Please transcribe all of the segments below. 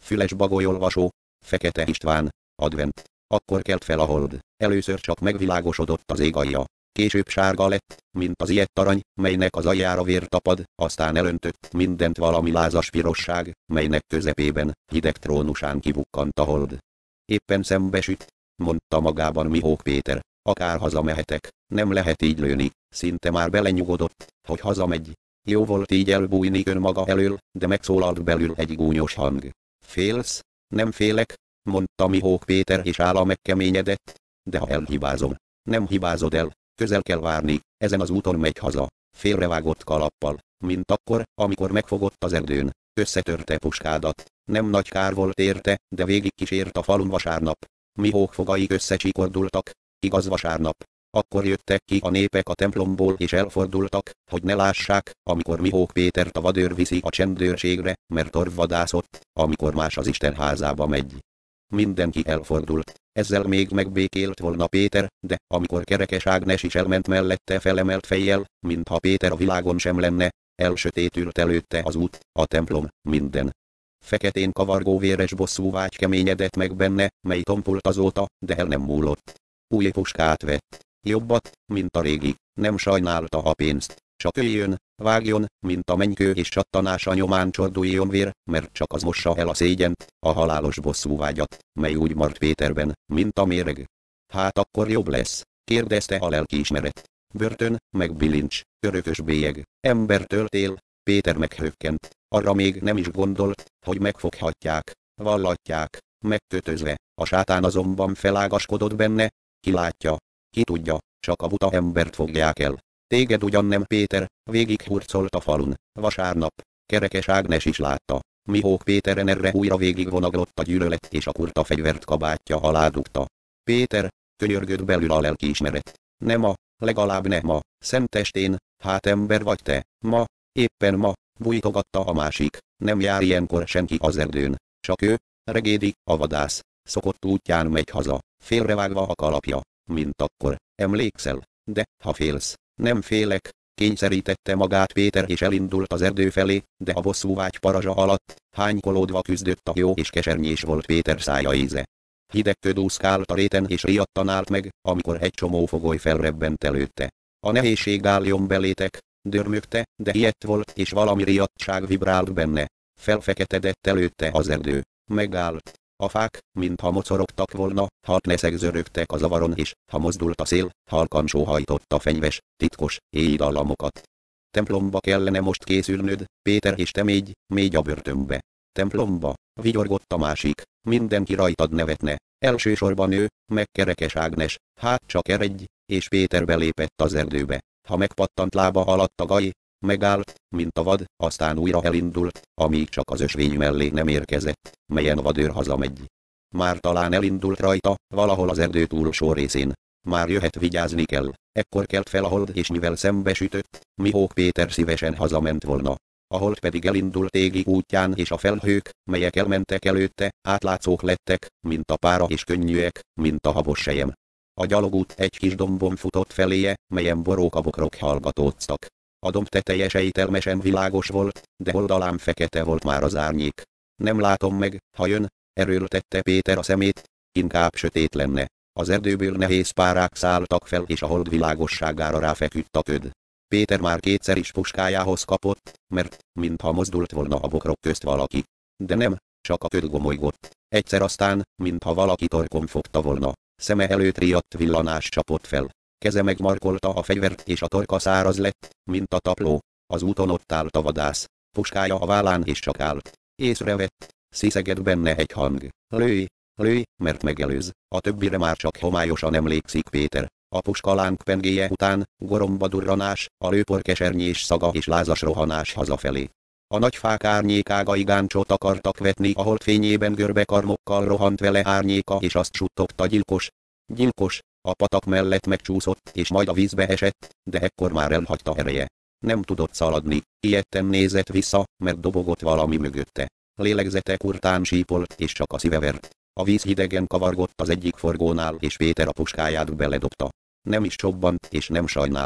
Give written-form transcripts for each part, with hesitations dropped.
Füles bagolyolvasó, Fekete István, advent. Akkor kelt fel a hold. Először csak megvilágosodott az ég alja. Később sárga lett, mint az ilyett arany, melynek az aljára vér tapad, aztán elöntött mindent valami lázas pirosság, melynek közepében, hideg trónusán kibukkant a hold. Éppen szembesüt, mondta magában Mihók Péter, akár hazamehetek, nem lehet így lőni, szinte már belenyugodott, hogy hazamegy. Jó volt így elbújni önmaga elől, de megszólalt belül egy gúnyos hang. Félsz? Nem félek, mondta Mihók Péter, és álla megkeményedett. De ha elhibázom. Nem hibázod el, közel kell várni, ezen az úton megy haza. Félrevágott kalappal, mint akkor, amikor megfogott az erdőn. Összetörte puskádat. Nem nagy kár volt érte, de végig kísért a falun vasárnap. Mihók fogai összecsikordultak. Igaz, vasárnap. Akkor jöttek ki a népek a templomból és elfordultak, hogy ne lássák, amikor Mihók Pétert a vadőr viszi a csendőrségre, mert orvvadászott, amikor más az Isten házába megy. Mindenki elfordult. Ezzel még megbékélt volna Péter, de amikor Kerekes Ágnes is elment mellette felemelt fejjel, mintha Péter a világon sem lenne, elsötétült előtte az út, a templom, minden. Feketén kavargó véres bosszúvágy keményedett meg benne, mely tompult azóta, de el nem múlott. Új puskát vett. Jobbat, mint a régi. Nem sajnálta a pénzt. Csak öljön, vágjon, mint a mennykő és csattanása nyomán csorduljon vér, mert csak az mossa el a szégyent, a halálos bosszúvágyat, mely úgy maradt Péterben, mint a méreg. Hát akkor jobb lesz, kérdezte a lelkiismeret. Börtön, meg bilincs, örökös bélyeg, embertől tél. Péter meghökkent, arra még nem is gondolt, hogy megfoghatják, vallatják, megkötözve. A sátán azonban felágaskodott benne. Ki látja, ki tudja, csak a buta embert fogják el. Téged ugyan nem, Péter, végig hurcolt a falun. Vasárnap, Kerekes Ágnes is látta. Mihók Péteren erre újra végig vonaglott a gyűlölet, és a kurta fegyvert kabátja alá dugta. Péter, könyörgött belül a lelkiismeret. Nem ma, legalább ne ma, szentestén, hát ember vagy te, ma, éppen ma, bújtogatta a másik. Nem jár ilyenkor senki az erdőn, csak ő, Regédi, a vadász. Szokott útján megy haza, félrevágva a kalapja, mint akkor, emlékszel? De, ha félsz, nem félek, kényszerítette magát Péter és elindult az erdő felé, de a bosszúvágy parazsa alatt, hánykolódva küzdött a jó és kesernyés volt Péter szája íze. Hideg köd úszkált a réten és riadtan állt meg, amikor egy csomó fogoly felrebbent előtte. A nehézség álljon belétek, dörmögte, de ilyet volt és valami riadtság vibrált benne. Felfeketedett előtte az erdő. Megállt. A fák, mintha mocorogtak volna, halkneszek zörögtek a zavaron, és, ha mozdult a szél, halkan sóhajtotta fenyves, titkos, éj dallamokat. Templomba kellene most készülnöd, Péter, és te mégy a börtönbe. Templomba, vigyorgott a másik, mindenki rajtad nevetne, elsősorban ő, meg Kerekes Ágnes, hát csak eredj, és Péter belépett az erdőbe. Ha megpattant lába alatt a gaj, megállt, mint a vad, aztán újra elindult, amíg csak az ösvény mellé nem érkezett, melyen a vadőr hazamegy. Már talán elindult rajta, valahol az erdő túlsó részén. Már jöhet, vigyázni kell. Ekkor kelt fel a hold, és mivel szembesütött, Mihók Péter szívesen hazament volna. A hold pedig elindult égi útján, és a felhők, melyek elmentek előtte, átlátszók lettek, mint a pára, és könnyűek, mint a habos sejem. A gyalogút egy kis dombon futott feléje, melyen borókabokrok hallgatóztak. A domb teteje sejtelmesen világos volt, de oldalán fekete volt már az árnyék. Nem látom meg, ha jön, erőltette Péter a szemét, inkább sötét lenne. Az erdőből nehéz párák szálltak fel, és a hold világosságára ráfeküdt a köd. Péter már kétszer is puskájához kapott, mert, mintha mozdult volna a bokrok közt valaki. De nem, csak a köd gomolygott. Egyszer aztán, mintha valaki torkon fogta volna. Szeme előtt riadt villanás csapott fel. Keze megmarkolta a fegyvert, és a torka száraz lett, mint a tapló. Az úton ott állt a vadász. Puskája a vállán, és csak állt. Észrevett, sziszegett benne egy hang. Lőj, lőj, mert megelőz. A többire már csak homályosan emlékszik Péter. A puskalánk pengéje után, goromba durranás, a lőpor kesernyés szaga és lázas rohanás hazafelé. A nagy fák árnyékágai gáncsot akartak vetni, a hold fényében görbe karmokkal rohant vele árnyéka, és azt suttogta: gyilkos, gyilkos. A patak mellett megcsúszott, és majd a vízbe esett, de ekkor már elhagyta ereje. Nem tudott szaladni, ijedten nézett vissza, mert dobogott valami mögötte. Lélegzete kurtán sípolt, és csak a szíve vert. A víz hidegen kavargott az egyik forgónál, és Péter a puskáját beledobta. Nem is csobbant, és nem sajnálta.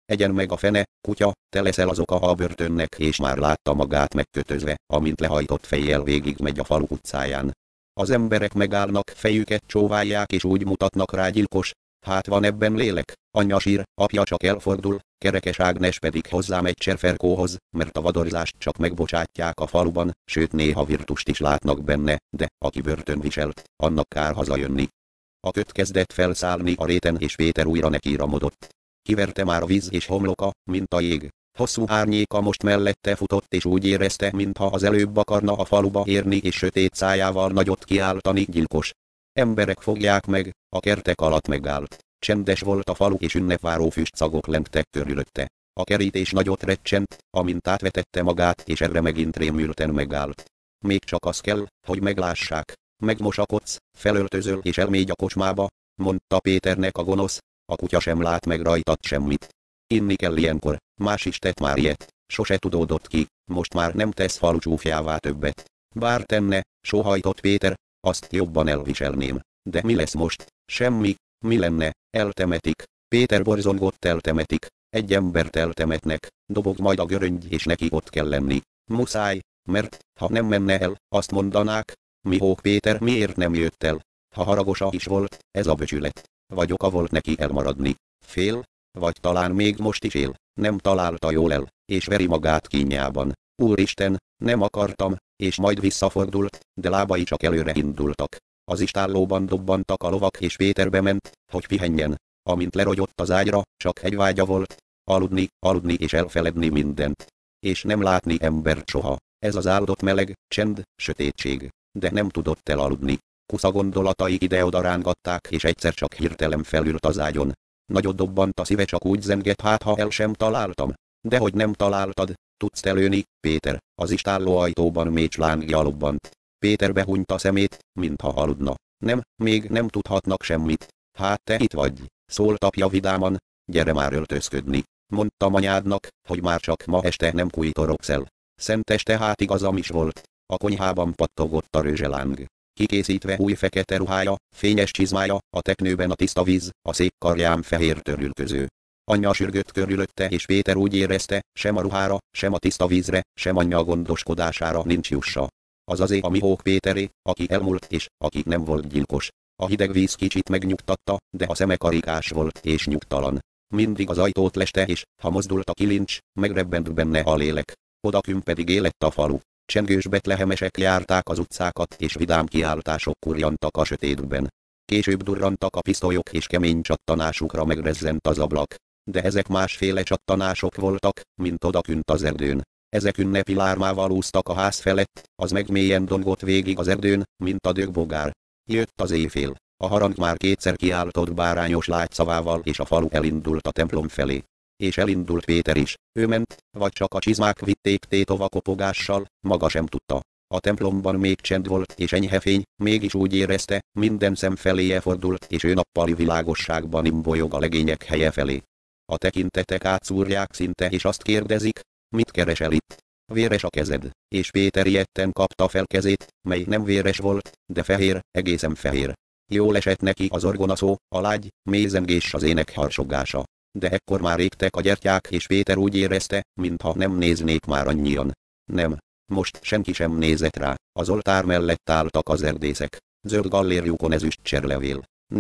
egyen meg a fene, kutya, te leszel az oka a börtönnek, és már látta magát megkötözve, amint lehajtott fejjel végig megy a falu utcáján. Az emberek megállnak, fejüket csóválják és úgy mutatnak rá: gyilkos. Hát van ebben lélek? Anyja sír, apja csak elfordul, Kerekes Ágnes pedig hozzámegy Cserferkóhoz, mert a vadorzást csak megbocsátják a faluban, sőt néha virtust is látnak benne, de aki börtönviselt, annak kár hazajönni. A köt kezdett felszállni a réten, és Péter újra nekiramodott. Kiverte már a víz és homloka, mint a jég. Hosszú árnyéka most mellette futott, és úgy érezte, mintha az előbb akarna a faluba érni és sötét szájával nagyot kiáltani: gyilkos. Emberek fogják meg. A kertek alatt megállt. Csendes volt a falu, és ünnepváró füstszagok lengtek körülötte. A kerítés nagyot recsent, amint átvetette magát, és erre megint rémülten megállt. Még csak az kell, hogy meglássák. Megmosakodsz, felöltözöl és elmégy a kocsmába, mondta Péternek a gonosz. A kutya sem lát meg rajtad semmit. Inni kell ilyenkor, más is tett már ilyet, sose tudódott ki, most már nem tesz falucsúfjává többet. Bár tenne, sóhajtott Péter, azt jobban elviselném. De mi lesz most? Semmi. Mi lenne? Eltemetik. Péter borzongott: eltemetik. Egy embert eltemetnek, dobog majd a göröngy, és neki ott kell lenni. Muszáj, mert, ha nem menne el, azt mondanák: Mihók Péter miért nem jött el? Ha haragosa is volt, ez a becsület. Vagy oka volt neki elmaradni. Fél? Vagy talán még most is él, nem találta jól el, és veri magát kínjában. Úristen, nem akartam, és majd visszafordult, de lábai csak előre indultak. Az istállóban dobbantak a lovak, és Péter bement, hogy pihenjen. Amint lerogyott az ágyra, csak egy vágya volt: aludni és elfeledni mindent. És nem látni embert soha. Ez az áldott meleg, csend, sötétség. De nem tudott elaludni. Kusza gondolatai ide-oda rángatták, és egyszer csak hirtelen felült az ágyon. Nagyot dobbant a szíve, csak úgy zengett: hát ha el sem találtam. Dehogy nem találtad, tudsz előni, Péter. Az istálló ajtóban mécs lángja lobbant. Péter behunyta szemét, mintha aludna. Nem, még nem tudhatnak semmit. Hát te itt vagy, szólt apja vidáman. Gyere már öltözködni. Mondtam anyádnak, hogy már csak ma este nem kújtorogsz el. Szenteste hát igazam is volt. A konyhában pattogott a rőzseláng. Kikészítve új fekete ruhája, fényes csizmája, a teknőben a tiszta víz, a szék karján fehér törülköző. Anyja sürgött körülötte, és Péter úgy érezte, sem a ruhára, sem a tiszta vízre, sem anyja gondoskodására nincs jussa. Az azé a Mihók Péteré, aki elmúlt és aki nem volt gyilkos. A hideg víz kicsit megnyugtatta, de a szeme karikás volt és nyugtalan. Mindig az ajtót leste, és ha mozdult a kilincs, megrebbent benne a lélek. Odakün pedig élett a falu. Csengős betlehemesek járták az utcákat, és vidám kiáltások kurjantak a sötétben. Később durrantak a pisztolyok, és kemény csattanásukra megrezzent az ablak. De ezek másféle csattanások voltak, mint odakünt az erdőn. Ezek ünnepi lármával úsztak a ház felett, az meg mélyen dongott végig az erdőn, mint a dögbogár. Jött az éjfél. A harang már kétszer kiáltott bárányos lágyszavával, és a falu elindult a templom felé. És elindult Péter is. Ő ment, vagy csak a csizmák vitték tétova kopogással, maga sem tudta. A templomban még csend volt és enyhe fény, mégis úgy érezte, minden szem feléje fordult, és ő nappali világosságban imbolyog a legények helye felé. A tekintetek átszúrják szinte, és azt kérdezik: mit keresel itt? Véres a kezed, és Péter ilyetten kapta fel kezét, mely nem véres volt, de fehér, egészen fehér. Jól esett neki az orgonaszó, a lágy, mély zengés, az ének harsogása. De ekkor már égtek a gyertyák, és Péter úgy érezte, mintha nem néznék már annyian. Nem. Most senki sem nézett rá, az oltár mellett álltak az erdészek. Zöld gallérjukon ezüst cserlevél.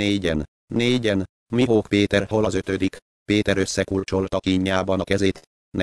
Négyen. Mihók Péter, hol az ötödik? Péter összekulcsolta kínjában a kezét.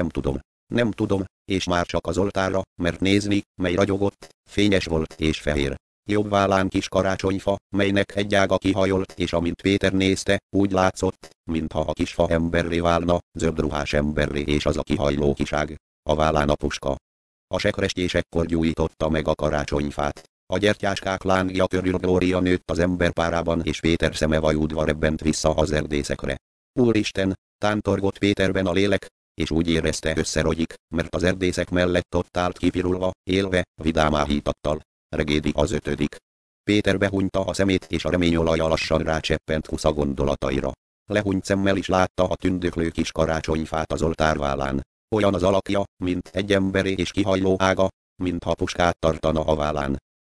Nem tudom, és már csak az oltárra, mert nézni, mely ragyogott, fényes volt és fehér. Jobb vállán kis karácsonyfa, melynek egy ága kihajolt, és amint Péter nézte, úgy látszott, mintha a kis fa emberré válna, zöld ruhás emberré, és az a kihajló kiság, a vállán a puska. A sekrestjés ekkor gyújtotta meg a karácsonyfát. A gyertyáskák lángja körül glória nőtt az emberpárában, és Péter szeme vajúdva rebbent vissza az erdészekre. Úristen, tántorgott Péterben a lélek, és úgy érezte, összerogyik, mert az erdészek mellett ott állt kipirulva, élve, vidám áhítattal. Regédi az ötödik. Péter behunyta a szemét, és a reményolaja lassan rácseppent Kusza gondolataira. Lehunyt szemmel is látta a tündöklő kis karácsonyfát az oltárvállán. Olyan az alakja, mint egy emberé, és kihajló ága, mintha puskát tartana a vállán.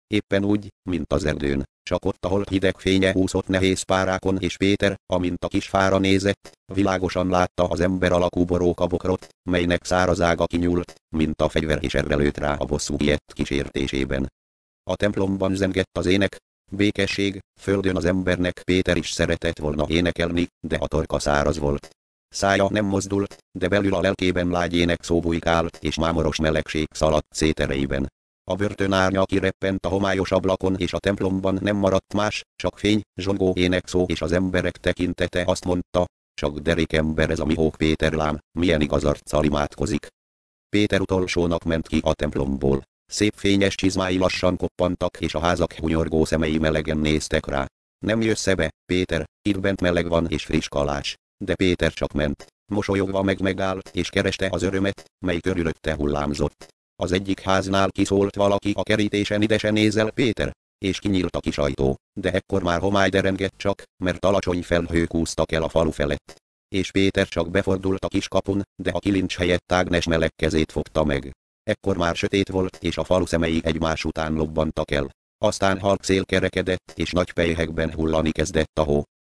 éppen úgy, mint az erdőn, csak ott, ahol hideg fénye úszott nehéz párákon, és Péter, amint a kis fára nézett, világosan látta az ember alakú borókabokrot, melynek száraz ága kinyúlt, mint a fegyver, és erre lőtt rá a bosszú ilyet kísértésében. A templomban zengett az ének, békesség, földön az embernek. Péter is szeretett volna énekelni, de a torka száraz volt. Szája nem mozdult, de belül a lelkében lágy énekszó bujkált, és mámoros melegség szaladt szétereiben. A börtön árnya kireppent a homályos ablakon, és a templomban nem maradt más, csak fény, zsongó énekszó, és az emberek tekintete azt mondta, csak derék ember ez a Mihók Péter lám, milyen igaz arccal imádkozik. Péter utolsónak ment ki a templomból. Szép fényes csizmái lassan koppantak, és a házak hunyorgó szemei melegen néztek rá. Nem jössz be, Péter, itt bent meleg van és friss kalács. De Péter csak ment. Mosolyogva megállt, és kereste az örömet, mely körülötte hullámzott. Az egyik háznál kiszólt valaki a kerítésen, ide se nézel, Péter, és kinyílt a kis ajtó, de ekkor már homály derengett csak, mert alacsony felhők úsztak el a falu felett. És Péter csak befordult a kis kapun, de a kilincs helyett Ágnes meleg kezét fogta meg. Ekkor már sötét volt, és a falu szemei egymás után lobbantak el. Aztán halk szél kerekedett, és nagy pelyhekben hullani kezdett a hó.